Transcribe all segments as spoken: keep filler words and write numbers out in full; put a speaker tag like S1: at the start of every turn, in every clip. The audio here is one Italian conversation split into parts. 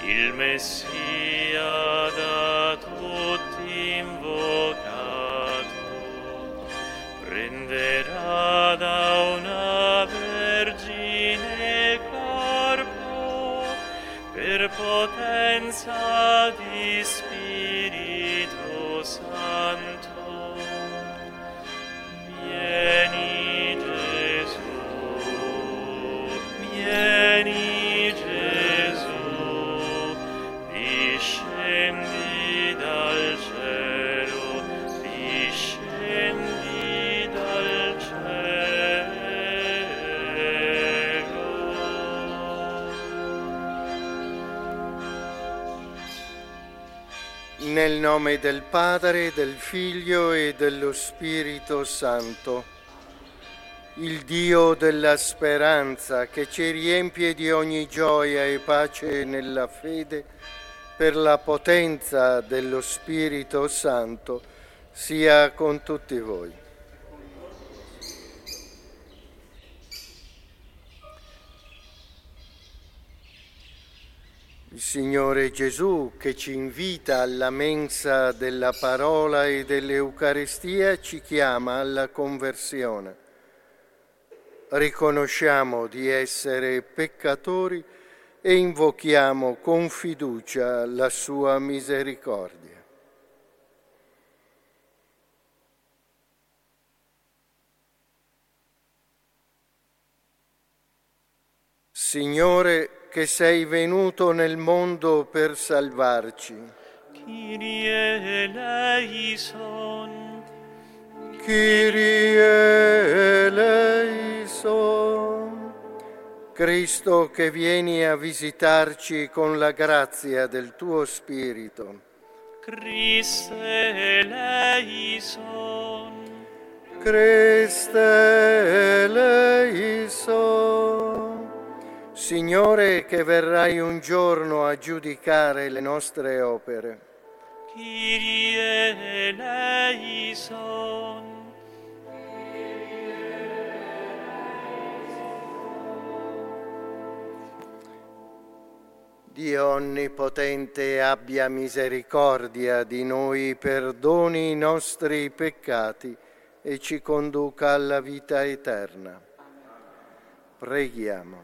S1: il Messia da tutti invocato, prenderà da una vergine corpo per potenza di Spirito Santo. Vieni Gesù, vieni Gesù, discendi dal cielo, discendi dal cielo.
S2: Nel nome del Padre, del Figlio e dello Spirito Santo, il Dio della speranza che ci riempie di ogni gioia e pace nella fede, per la potenza dello Spirito Santo, sia con tutti voi. Il Signore Gesù, che ci invita alla mensa della parola e dell'Eucaristia, ci chiama alla conversione. Riconosciamo di essere peccatori e invochiamo con fiducia la sua misericordia. Signore, che sei venuto nel mondo per salvarci.
S1: Kyrie eleison,
S2: Kyrie eleison. Cristo, che vieni a visitarci con la grazia del tuo Spirito.
S1: Christe eleison,
S2: Christe eleison. Signore, che verrai un giorno a giudicare le nostre opere.
S1: Kyrie eleison,
S2: Dio Onnipotente abbia misericordia di noi, perdoni i nostri peccati e ci conduca alla vita eterna. Preghiamo.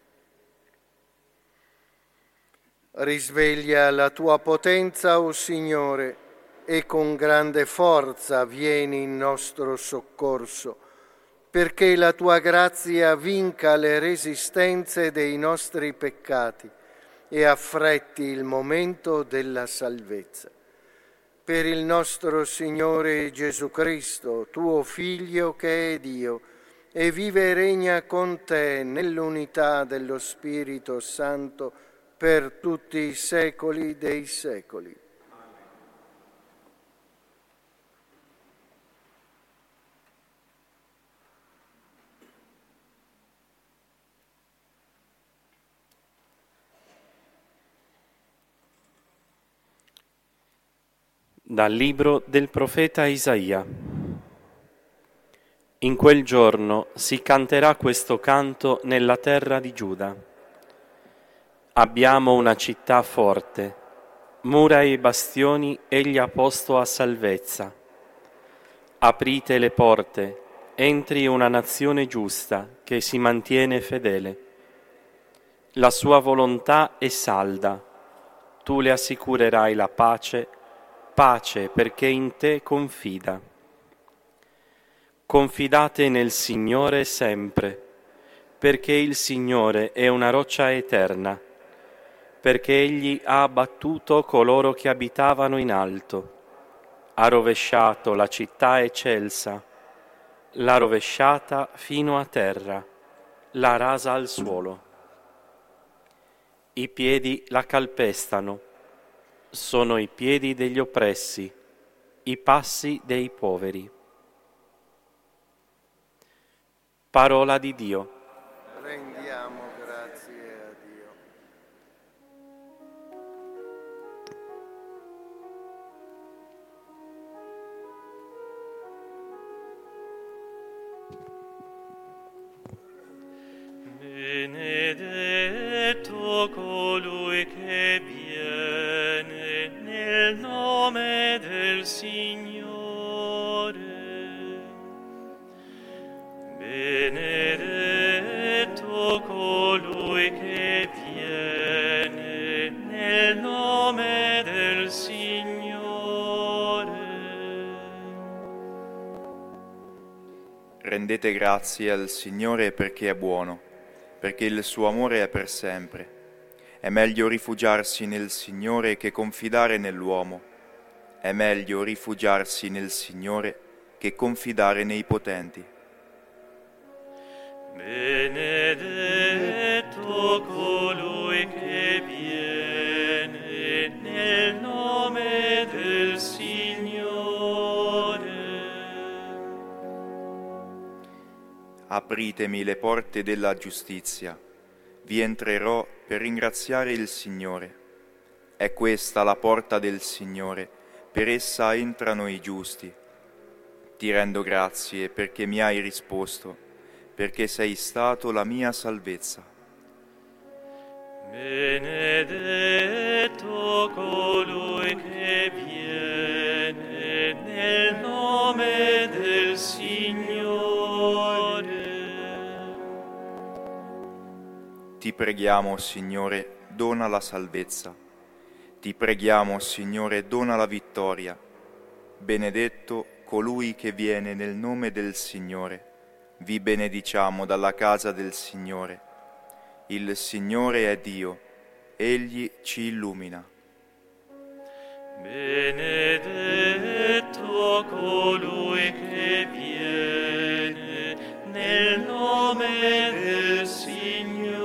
S2: Risveglia la tua potenza, o Signore, e con grande forza vieni in nostro soccorso, perché la tua grazia vinca le resistenze dei nostri peccati e affretti il momento della salvezza. Per il nostro Signore Gesù Cristo, tuo Figlio, che è Dio, e vive e regna con te nell'unità dello Spirito Santo per tutti i secoli dei secoli.
S3: Dal libro del profeta Isaia. In quel giorno si canterà questo canto nella terra di Giuda. Abbiamo una città forte, mura e bastioni egli ha posto a salvezza. Aprite le porte, entri una nazione giusta che si mantiene fedele. La sua volontà è salda, tu le assicurerai la pace, pace perché in te confida. Confidate nel Signore sempre, perché il Signore è una roccia eterna, perché Egli ha abbattuto coloro che abitavano in alto, ha rovesciato la città eccelsa, l'ha rovesciata fino a terra, l'ha rasa al suolo. I piedi la calpestano, sono i piedi degli oppressi, i passi dei poveri. Parola di Dio.
S2: Rendiamo grazie a Dio.
S1: Benedetto colui che vive Benedetto colui che viene nel nome del Signore.
S4: Rendete grazie al Signore perché è buono, perché il suo amore è per sempre. È meglio rifugiarsi nel Signore che confidare nell'uomo. È meglio rifugiarsi nel Signore che confidare nei potenti.
S1: Benedetto colui che viene nel nome del Signore.
S4: Apritemi le porte della giustizia, vi entrerò per ringraziare il Signore. È questa la porta del Signore, per essa entrano i giusti. Ti rendo grazie perché mi hai risposto, perché sei stato la mia salvezza.
S1: Benedetto colui che viene nel nome del Signore.
S4: Ti preghiamo, Signore, dona la salvezza. Ti preghiamo, Signore, dona la vittoria. Benedetto colui che viene nel nome del Signore. Vi benediciamo dalla casa del Signore. Il Signore è Dio, Egli ci illumina.
S1: Benedetto colui che viene nel nome del Signore.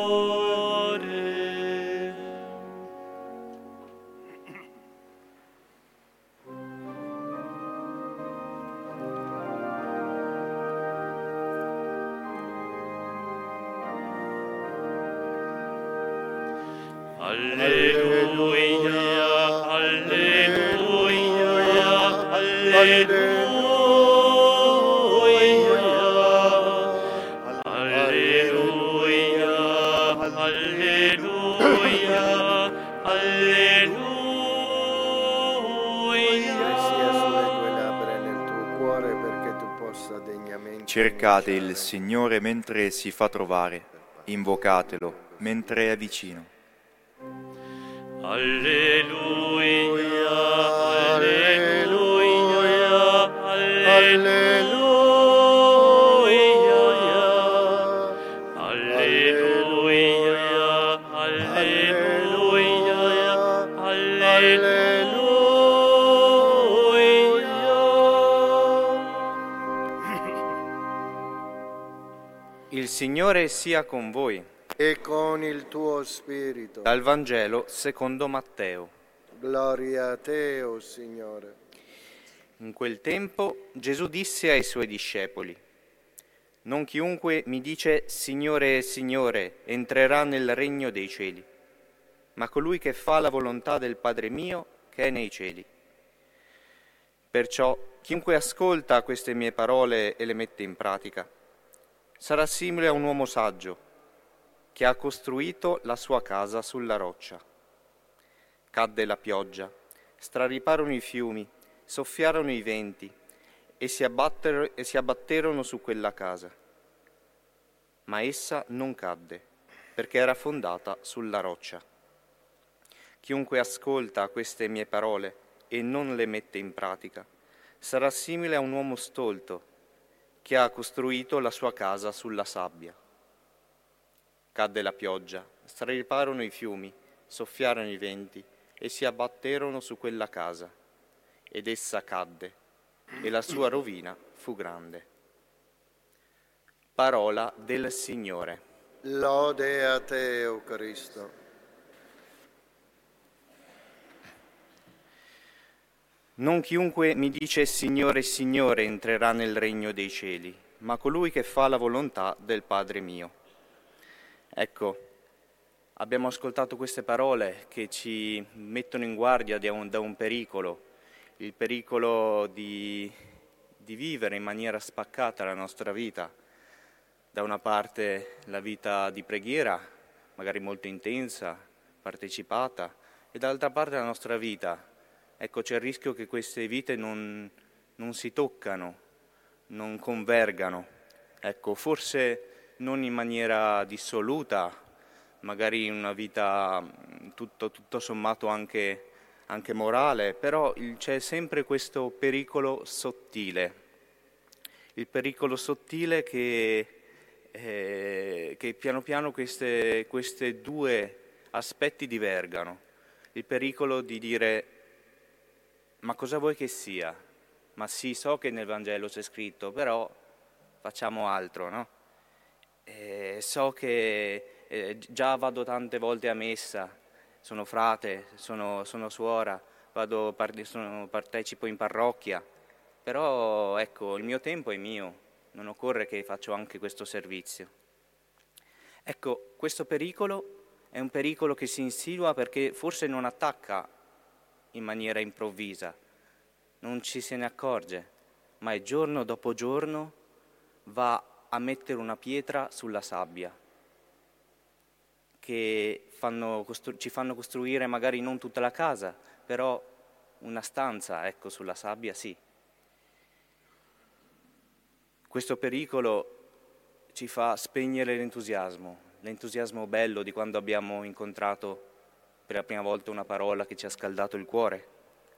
S1: Alleluia, alleluia, alleluia, alleluia, alleluia, alleluia.
S2: Che sia sulle tue labbra e nel tuo cuore perché tu possa degnamente.
S4: Cercate il Signore mentre si fa trovare, invocatelo mentre è vicino.
S1: Alleluia, alleluia, alleluia, alleluia, alleluia, alleluia.
S3: Il Signore sia con voi.
S2: E con il tuo spirito.
S3: Dal Vangelo secondo Matteo.
S2: Gloria a te, o Signore.
S3: In quel tempo Gesù disse ai suoi discepoli: non chiunque mi dice Signore, Signore, entrerà nel regno dei cieli, ma colui che fa la volontà del Padre mio che è nei cieli. Perciò chiunque ascolta queste mie parole e le mette in pratica sarà simile a un uomo saggio che ha costruito la sua casa sulla roccia. Cadde la pioggia, strariparono i fiumi, soffiarono i venti e si, abbattero, e si abbatterono su quella casa. Ma essa non cadde, perché era fondata sulla roccia. Chiunque ascolta queste mie parole e non le mette in pratica sarà simile a un uomo stolto che ha costruito la sua casa sulla sabbia. Cadde la pioggia, strariparono i fiumi, soffiarono i venti e si abbatterono su quella casa, ed essa cadde, e la sua rovina fu grande. Parola del Signore.
S2: Lode a te, o Cristo.
S3: Non chiunque mi dice Signore, Signore entrerà nel regno dei cieli, ma colui che fa la volontà del Padre mio. Ecco, abbiamo ascoltato queste parole che ci mettono in guardia da un, da un pericolo, il pericolo di, di vivere in maniera spaccata la nostra vita. Da una parte la vita di preghiera, magari molto intensa, partecipata, e dall'altra parte la nostra vita. Ecco, c'è il rischio che queste vite non, non si toccano, non convergano.
S5: Ecco, forse non in maniera dissoluta, magari in una vita tutto, tutto sommato anche, anche morale, però il, c'è sempre questo pericolo sottile, il pericolo sottile che, eh, che piano piano queste, queste due aspetti divergano, il pericolo di dire ma cosa vuoi che sia? Ma sì, so che nel Vangelo c'è scritto, però facciamo altro, no? Eh, so che eh, già vado tante volte a messa, sono frate, sono, sono suora, vado, par- sono, partecipo in parrocchia, però ecco, il mio tempo è mio, non occorre che faccio anche questo servizio. Ecco, questo pericolo è un pericolo che si insinua perché forse non attacca in maniera improvvisa, non ci se ne accorge, ma è giorno dopo giorno va a mettere una pietra sulla sabbia, che fanno costru- ci fanno costruire magari non tutta la casa, però una stanza, ecco, sulla sabbia sì. Questo pericolo ci fa spegnere l'entusiasmo, l'entusiasmo bello di quando abbiamo incontrato per la prima volta una parola che ci ha scaldato il cuore.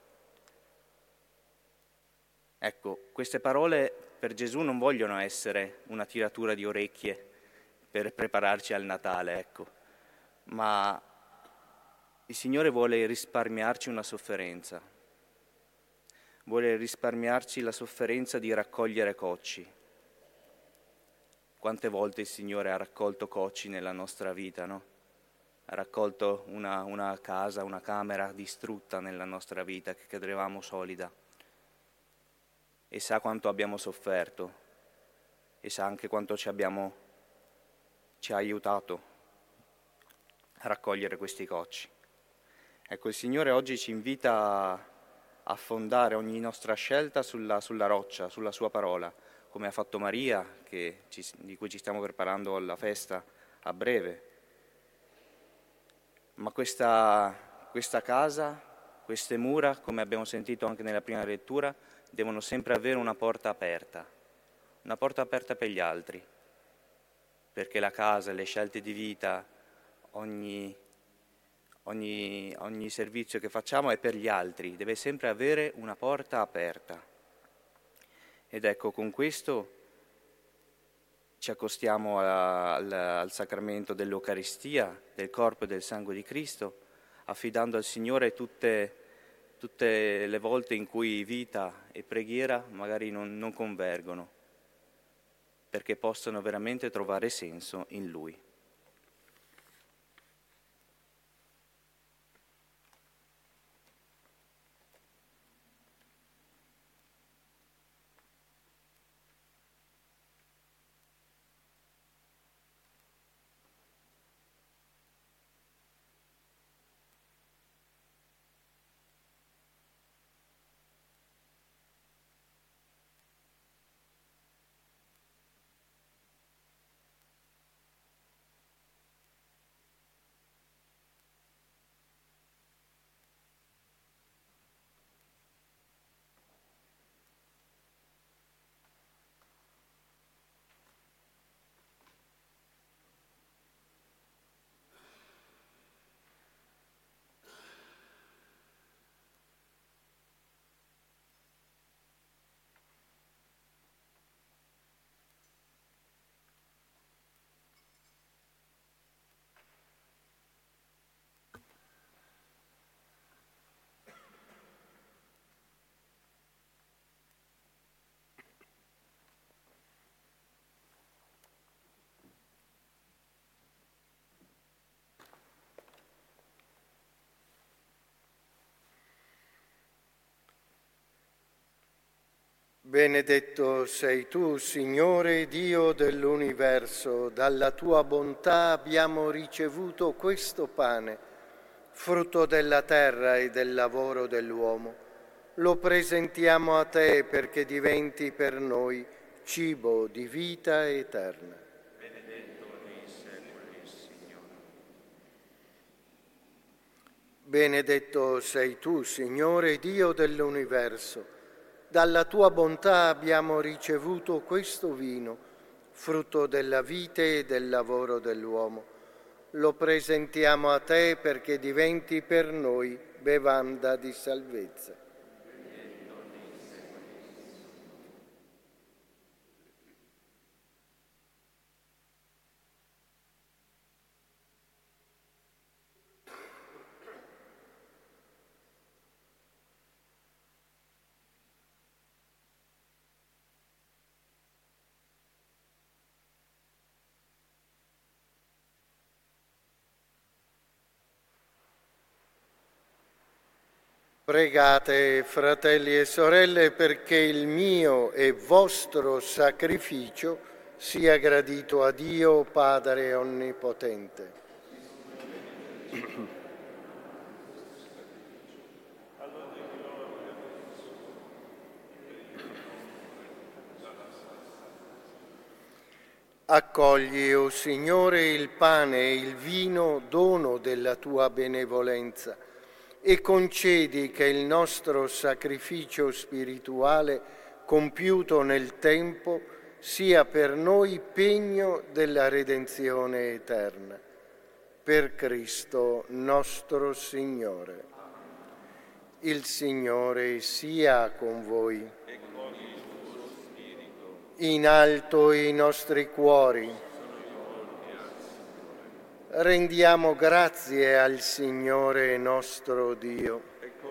S5: Ecco, queste parole per Gesù non vogliono essere una tiratura di orecchie per prepararci al Natale, ecco, ma il Signore vuole risparmiarci una sofferenza, vuole risparmiarci la sofferenza di raccogliere cocci. Quante volte il Signore ha raccolto cocci nella nostra vita, no? Ha raccolto una, una casa, una camera distrutta nella nostra vita che credevamo solida. E sa quanto abbiamo sofferto e sa anche quanto ci, abbiamo, ci ha aiutato a raccogliere questi cocci. Ecco, il Signore oggi ci invita a fondare ogni nostra scelta sulla, sulla roccia, sulla sua parola, come ha fatto Maria, che ci, di cui ci stiamo preparando alla festa a breve. Ma questa, questa casa, queste mura, come abbiamo sentito anche nella prima lettura, devono sempre avere una porta aperta, una porta aperta per gli altri, perché la casa, le scelte di vita, ogni, ogni, ogni servizio che facciamo è per gli altri, deve sempre avere una porta aperta. Ed ecco, con questo ci accostiamo a, al, al sacramento dell'Eucaristia, del corpo e del sangue di Cristo, affidando al Signore tutte tutte le volte in cui vita e preghiera magari non, non convergono, perché possono veramente trovare senso in Lui.
S2: Benedetto sei tu, Signore Dio dell'universo, dalla tua bontà abbiamo ricevuto questo pane, frutto della terra e del lavoro dell'uomo. Lo presentiamo a te perché diventi per noi cibo di vita eterna.
S5: Benedetto nei secoli, Signore.
S2: Benedetto sei tu, Signore Dio dell'universo. Dalla tua bontà abbiamo ricevuto questo vino, frutto della vite e del lavoro dell'uomo. Lo presentiamo a te perché diventi per noi bevanda di salvezza. Pregate, fratelli e sorelle, perché il mio e vostro sacrificio sia gradito a Dio Padre Onnipotente. Accogli, o Signore, il pane e il vino, dono della tua benevolenza, e concedi che il nostro sacrificio spirituale compiuto nel tempo sia per noi pegno della redenzione eterna. Per Cristo nostro Signore. Il Signore sia con voi. In alto i nostri cuori. Rendiamo grazie al Signore nostro Dio.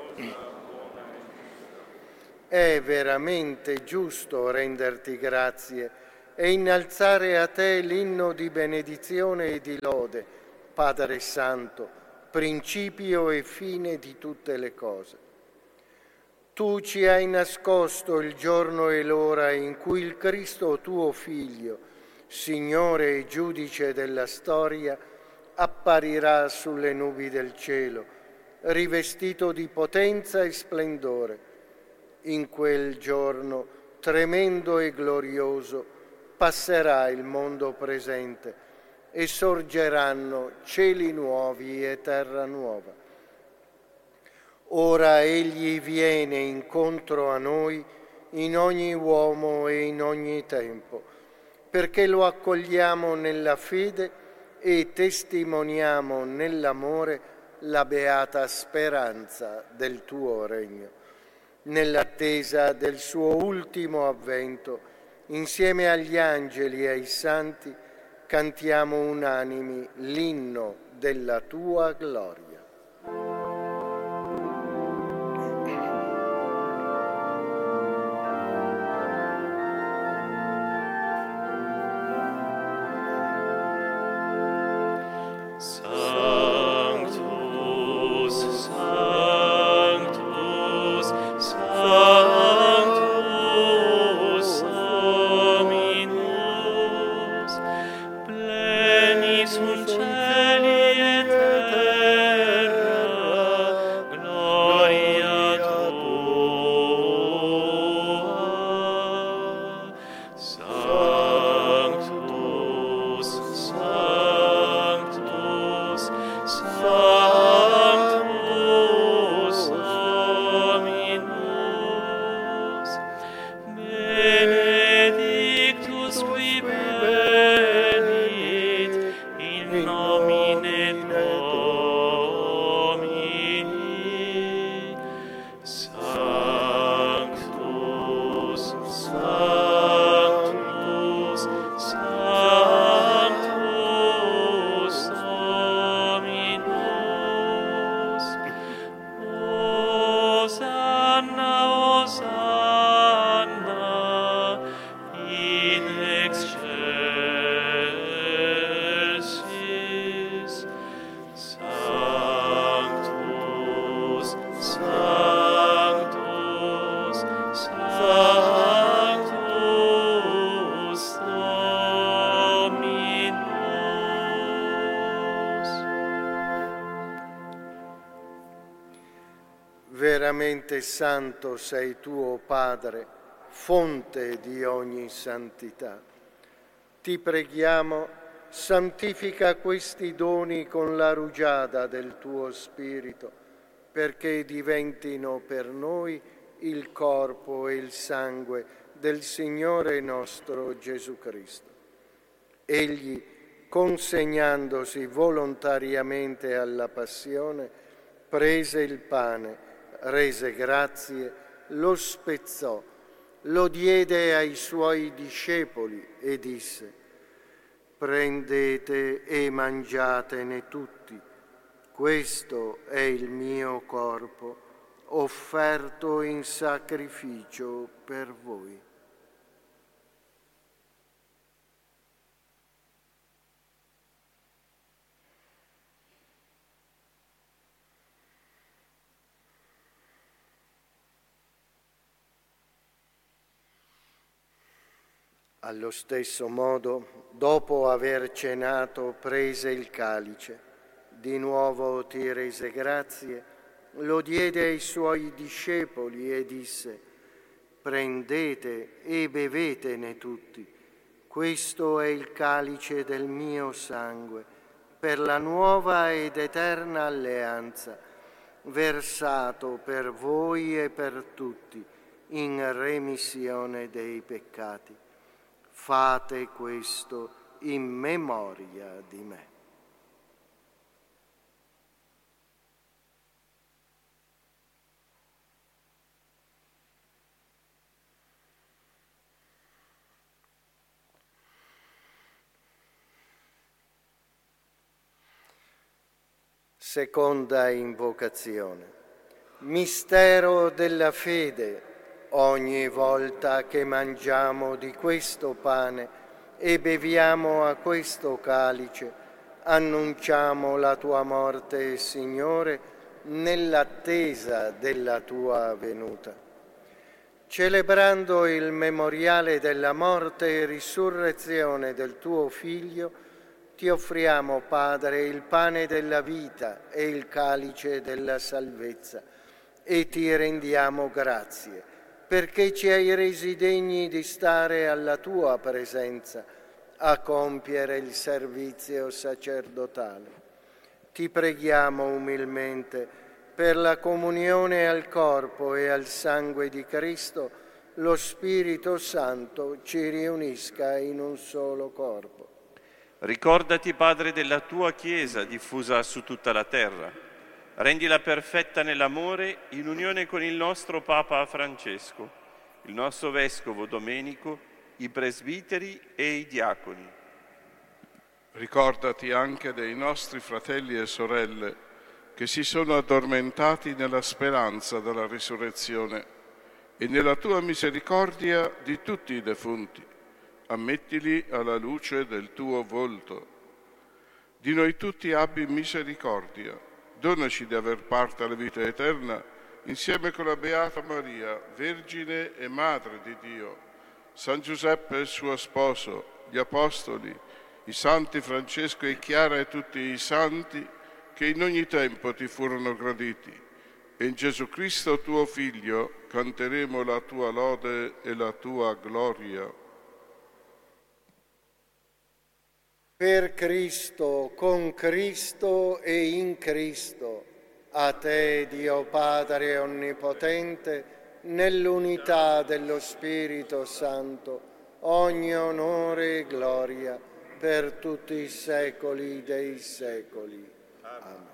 S2: È veramente giusto renderti grazie e innalzare a te l'inno di benedizione e di lode, Padre Santo, principio e fine di tutte le cose. Tu ci hai nascosto il giorno e l'ora in cui il Cristo tuo Figlio, Signore e Giudice della storia, apparirà sulle nubi del cielo, rivestito di potenza e splendore. In quel giorno tremendo e glorioso passerà il mondo presente e sorgeranno cieli nuovi e terra nuova. Ora Egli viene incontro a noi in ogni uomo e in ogni tempo, perché lo accogliamo nella fede e testimoniamo nell'amore la beata speranza del tuo regno. Nell'attesa del suo ultimo avvento, insieme agli angeli e ai santi, cantiamo unanimi l'inno della tua gloria. Veramente santo sei tu, o Padre, fonte di ogni santità. Ti preghiamo, santifica questi doni con la rugiada del tuo Spirito, perché diventino per noi il corpo e il sangue del Signore nostro Gesù Cristo. Egli, consegnandosi volontariamente alla passione, prese il pane, rese grazie, lo spezzò, lo diede ai suoi discepoli e disse: «Prendete e mangiatene tutti, questo è il mio corpo, offerto in sacrificio per voi». Allo stesso modo, dopo aver cenato, prese il calice, di nuovo ti rese grazie, lo diede ai suoi discepoli e disse: «Prendete e bevetene tutti, questo è il calice del mio sangue, per la nuova ed eterna alleanza, versato per voi e per tutti in remissione dei peccati. Fate questo in memoria di me». Seconda invocazione. Mistero della fede. Ogni volta che mangiamo di questo pane e beviamo a questo calice, annunciamo la tua morte, Signore, nell'attesa della tua venuta. Celebrando il memoriale della morte e risurrezione del tuo Figlio, ti offriamo, Padre, il pane della vita e il calice della salvezza, e ti rendiamo grazie perché ci hai resi degni di stare alla tua presenza a compiere il servizio sacerdotale. Ti preghiamo umilmente per la comunione al corpo e al sangue di Cristo, lo Spirito Santo ci riunisca in un solo corpo.
S6: Ricordati, Padre, della tua Chiesa diffusa su tutta la terra. Rendila perfetta nell'amore in unione con il nostro Papa Francesco, il nostro Vescovo Domenico, i presbiteri e i diaconi.
S7: Ricordati anche dei nostri fratelli e sorelle che si sono addormentati nella speranza della risurrezione e nella tua misericordia di tutti i defunti. Ammettili alla luce del tuo volto. Di noi tutti abbi misericordia. Donaci di aver parte alla vita eterna insieme con la Beata Maria, Vergine e Madre di Dio, San Giuseppe suo sposo, gli Apostoli, i Santi Francesco e Chiara e tutti i Santi che in ogni tempo ti furono graditi. E in Gesù Cristo tuo Figlio canteremo la tua lode e la tua gloria.
S2: Per Cristo, con Cristo e in Cristo, a te, Dio Padre Onnipotente, nell'unità dello Spirito Santo, ogni onore e gloria per tutti i secoli dei secoli. Amen.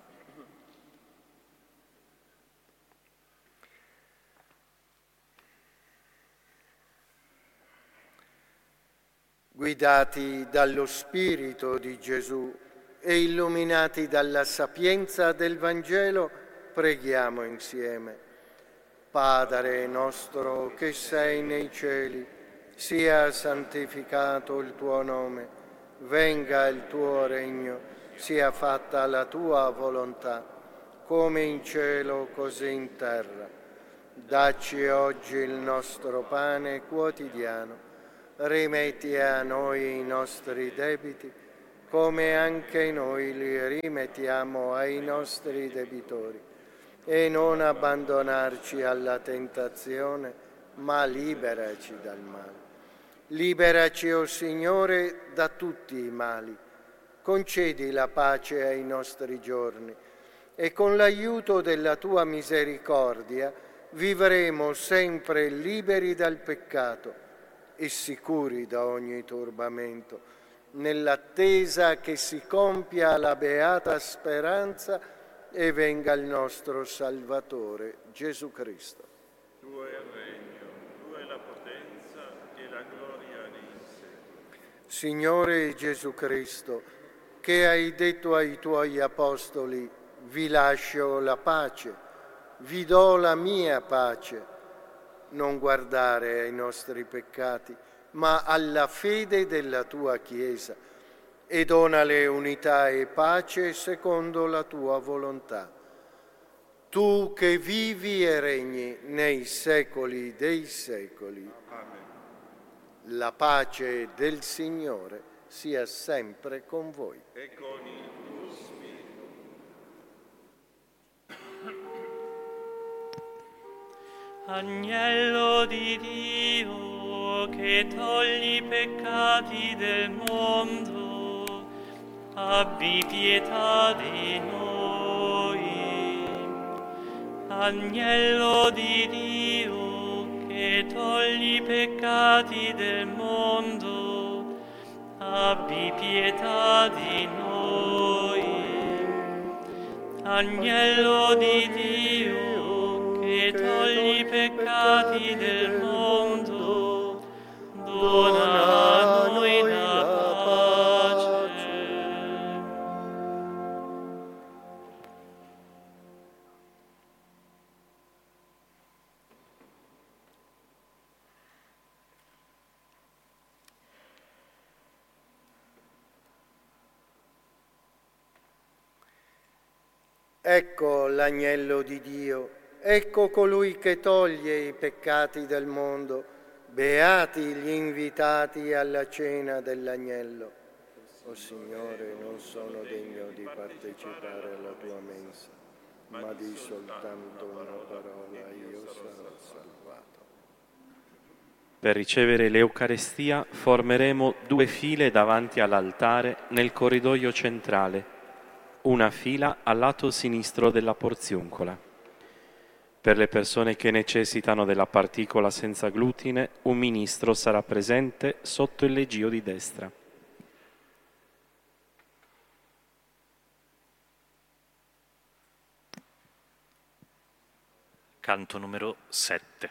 S2: Guidati dallo Spirito di Gesù e illuminati dalla sapienza del Vangelo, preghiamo insieme. Padre nostro che sei nei cieli, sia santificato il tuo nome, venga il tuo regno, sia fatta la tua volontà, come in cielo così in terra. Dacci oggi il nostro pane quotidiano. Rimetti a noi i nostri debiti, come anche noi li rimettiamo ai nostri debitori. E non abbandonarci alla tentazione, ma liberaci dal male. Liberaci, o Signore, da tutti i mali. Concedi la pace ai nostri giorni e con l'aiuto della tua misericordia vivremo sempre liberi dal peccato e sicuri da ogni turbamento, nell'attesa che si compia la beata speranza e venga il nostro Salvatore, Gesù Cristo.
S6: Tuo è il regno, tua è la potenza e la gloria nei secoli.
S2: Signore Gesù Cristo, che hai detto ai tuoi apostoli, vi lascio la pace, vi do la mia pace, non guardare ai nostri peccati, ma alla fede della tua Chiesa, e donale unità e pace secondo la tua volontà. Tu che vivi e regni nei secoli dei secoli. Amen. La pace del Signore sia sempre con voi.
S6: E con il tuo spirito.
S1: Agnello di Dio, che togli i peccati del mondo, abbi pietà di noi. Agnello di Dio, che togli i peccati del mondo, abbi pietà di noi. Agnello di Dio, che togli i peccati del mondo, dona a noi la pace.
S2: Ecco l'agnello di Dio, ecco colui che toglie i peccati del mondo. Beati gli invitati alla cena dell'agnello. O Signore, non sono degno di partecipare alla tua mensa, ma di soltanto una parola e io sarò salvato.
S3: Per ricevere l'Eucarestia formeremo due file davanti all'altare nel corridoio centrale, una fila al lato sinistro della porziuncola. Per le persone che necessitano della particola senza glutine, un ministro sarà presente sotto il leggio di destra.
S8: Canto numero sette.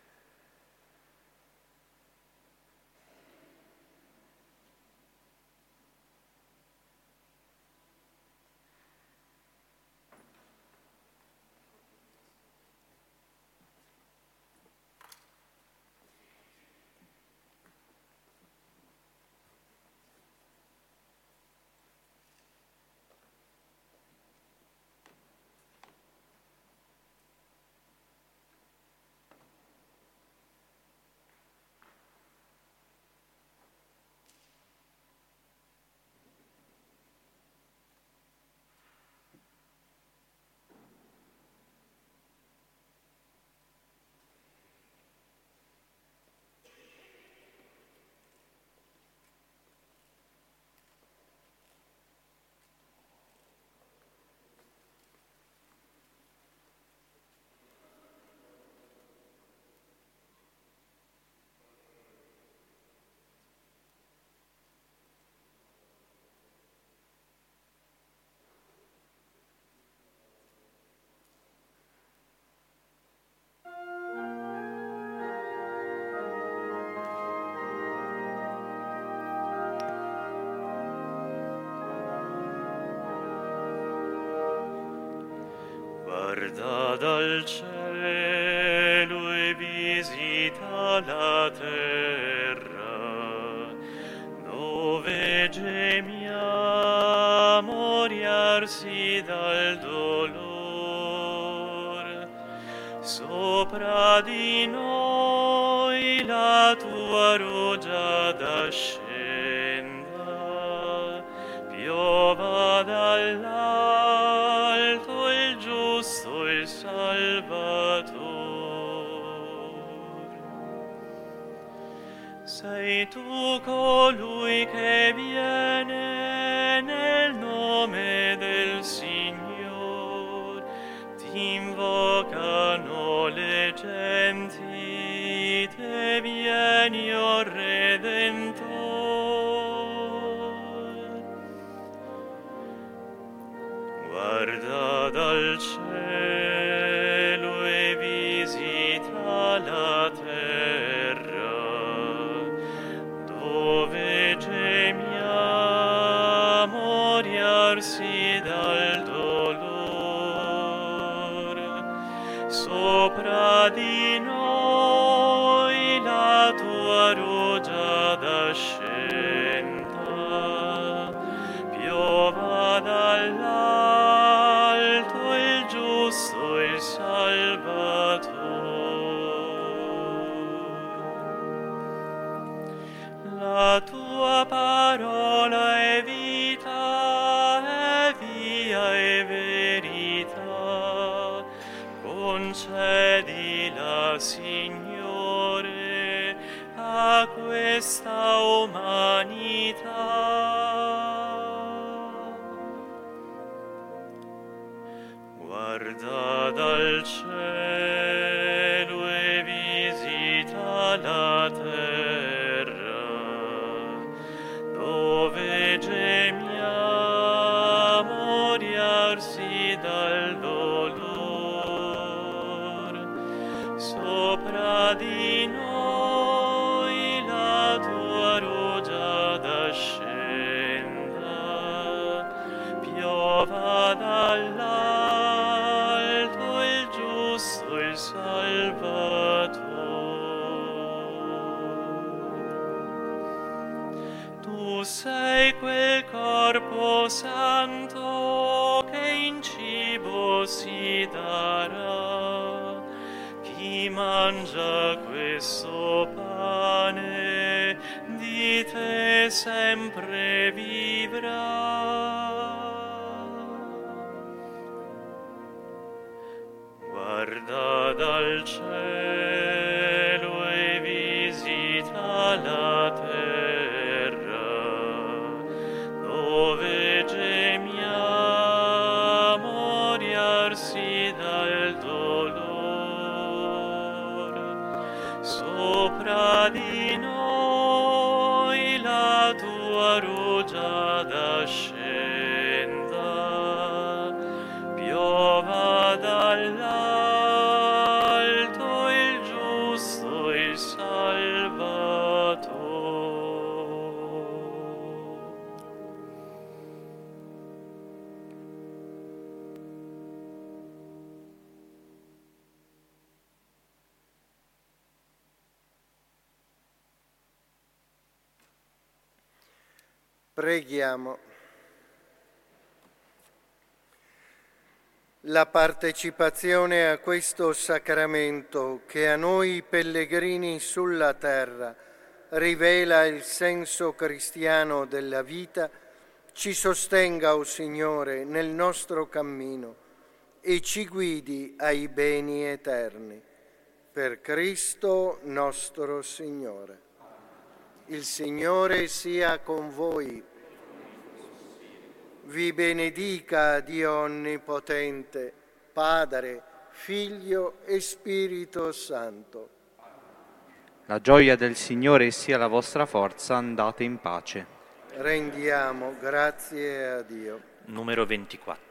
S1: Guarda dal cielo e visita la terra, dove gemiamo riarsi dal dolor. Sopra di noi la tua rugiada scenda, piova dall'alto il giusto il Salvator. Sei tu colui che viene nel nome del Signor, ti invocano le genti, te vieni, o Redentore. Guarda dal cielo e visita la terra, dove gemiamo riarsi dal dolore. Sopra di noi la tua rugiada scenda, piova dall'alto il giusto, il Salvatore. La tua parola è vita, è via e verità. Concedila, Signore, a questa umanità. Guarda dal cielo e visita la terra, dove gemiamo riarsi dal dolore. Sopra di noi la tua rugiada scenda, piova dall'alto il giusto, il Salvatore. Tu sei quel corpo santo che in cibo si darà. Chi mangia questo pane di te sempre vivrà. Guarda dal cielo e visita la terra, dove gemiamo riarsi dal dolore. Sopra di noi la tua rugiada scenda, piova dall'alto il giusto, il Salvatore.
S2: Preghiamo. La partecipazione a questo sacramento che a noi pellegrini sulla terra rivela il senso cristiano della vita, ci sostenga, o Signore, nel nostro cammino e ci guidi ai beni eterni. Per Cristo nostro Signore. Il Signore sia con voi. Vi benedica Dio Onnipotente, Padre, Figlio e Spirito Santo.
S5: La gioia del Signore sia la vostra forza, andate in pace.
S2: Rendiamo grazie a Dio.
S8: Numero ventiquattro.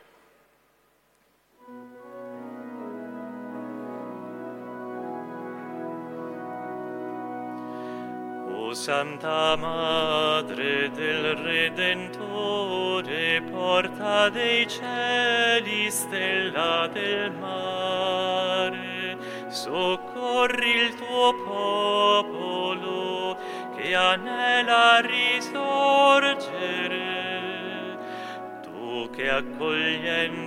S1: O Santa Madre del Redentore, porta dei cieli, stella del mare, soccorri il tuo popolo che anela a risorgere. Tu che accogliendo